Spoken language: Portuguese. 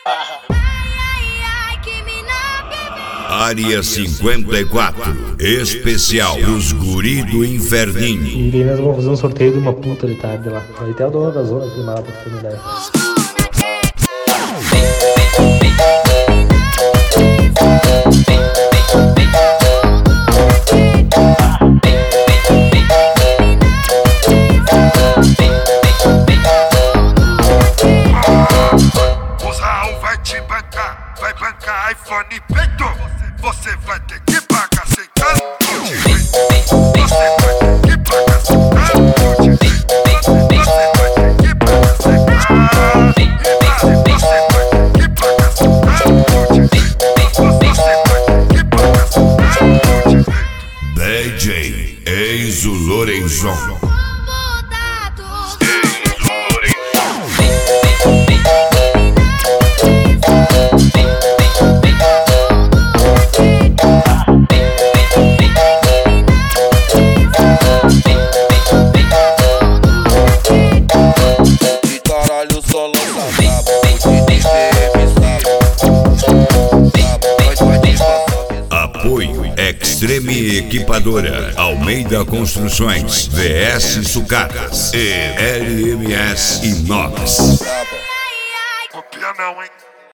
Área 54, especial dos guri do Inferninho. E nós vamos fazer um sorteio de uma puta de tarde lá. Vai ter a dona da zona aqui lá pra ter uma ideia. O Raul vai te bancar, vai bancar iPhone peito. Você vai ter que pagar sem tanto direito. Você vai ter que pagar sem tanto direito. Você vai ter que pagar sem tanto direito. Você vai ter que pagar sem tanto direito. Você vai ter que pagar sem tanto direito. DJ Enzo Lorenzon. Apoio Extreme Equipadora, Almeida Construções, VS Sucatas e LMS Inox. Copia não, hein?